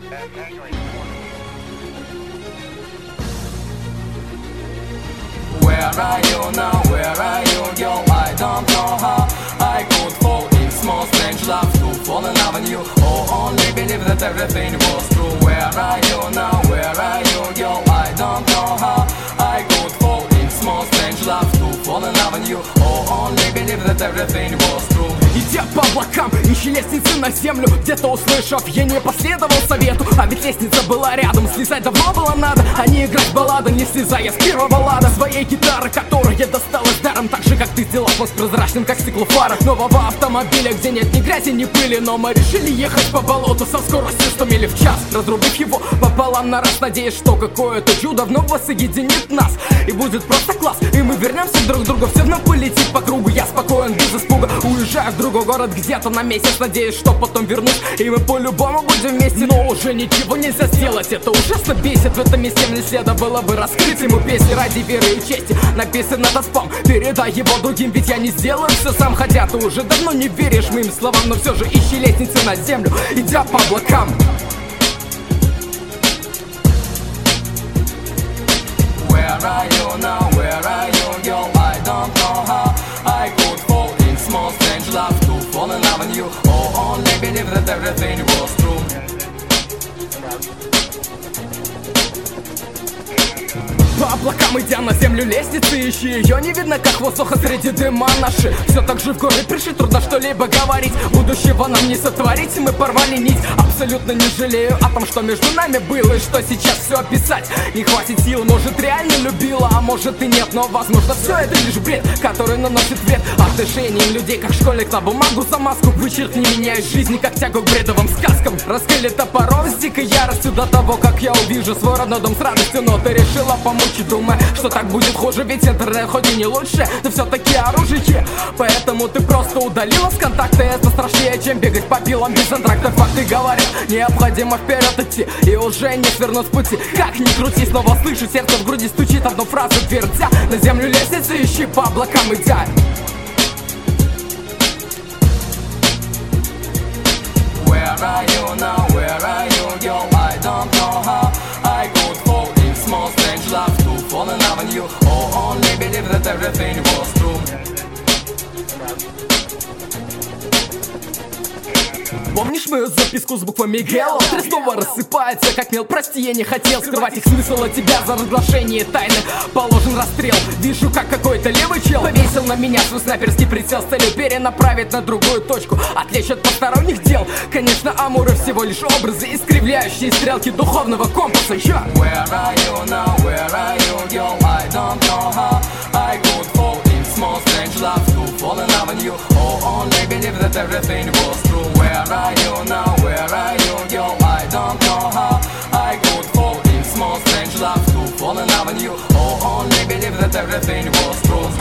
Where are you now? Where are you, girl? I don't know how I could fall in small strange love to fall in love with you. Oh, only believe that everything was true. Where are you now? Where are you, girl? I don't know how I could fall in small strange love to fall in love with you. Oh, only believe that everything was true. Идя по облакам, ищи лестницы на землю. Где-то услышав, я не последовал совету. А ведь лестница была рядом, слезать давно было надо. А не играть баллады, не слезая с первого лада своей гитары, которая досталась даром. Так же, как ты сделал мост прозрачным, как стекло фара нового автомобиля, где нет ни грязи, ни пыли. Но мы решили ехать по болоту со скоростью 100 миль в час, разрубив его пополам на раз, надеясь, что какое-то чудо вновь воссоединит нас. И будет просто класс, и мы вернемся друг к другу. Все вновь полетит по кругу, я спокоен, без испуга. Уезжаю в другой город где-то на месяц, надеюсь, что потом вернусь, и мы по-любому будем вместе. Но уже ничего нельзя сделать, это ужасно бесит. В этом месте мне следовало бы раскрыть ему песни ради веры и чести. Написан этот спам, передай его другим, ведь я не сделаю все сам. Хотя ты уже давно не веришь моим словам, но все же ищи лестницы на землю, идя по облакам. Where are you now? Where are you, girl? I don't know how I could fall in small strange love to fall in love with you. Oh, only believe that everything was true. По облакам идя на землю лестницы, ищи ее, не видно, как воздуха среди дыма наши. Все так же в горы пришли, трудно что-либо говорить. Будущего нам не сотворить, мы порвали нить. Абсолютно не жалею о том, что между нами было, и что сейчас все описать не хватит сил. Может, реально любила, а может и нет. Но возможно все это лишь бред, который наносит вред отношениям людей, как школьник на бумагу за маску. Вычеркни меня из жизни, как тягу к бредовым сказкам. Раскрыли топором с дикой яростью до того, как я увижу свой родной дом с радостью. Но ты решила помочь, думая, что так будет хуже. Ведь интернет хоть и не лучше, но все-таки оружие. Поэтому ты просто удалила с контакта. Это страшнее, чем бегать по пилам без антракта. Факты говорят, необходимо вперед идти и уже не свернуть с пути. Как ни крути, снова слышу, сердце в груди стучит одну фразу твердя: на землю лестницу ищи, по облакам идя. Where are you now? Where are you, girl? I don't know how I could fall in small strange love to fall in love with you. Oh, only believe that everything was true. Помнишь мою записку с буквами Гело? Ты снова рассыпается, как мел. Прости, я не хотел скрывать их смысл от тебя. За разглашение тайны положен расстрел. Вижу, как какой-то левый чел повесил на меня свой снайперский прицел с целью перенаправить на другую точку, отвлечь от посторонних дел. Конечно, амуры всего лишь образы, искривляющие стрелки духовного компаса. Where are you now? Where are you, girl? I don't know how I could fall in small strange love to fall in love with you. Oh, only believe that everything was true. Where are you now? Where are you, girl? I don't know how I could fall in small strange love to fall in love with you. Oh, only believe that everything was true.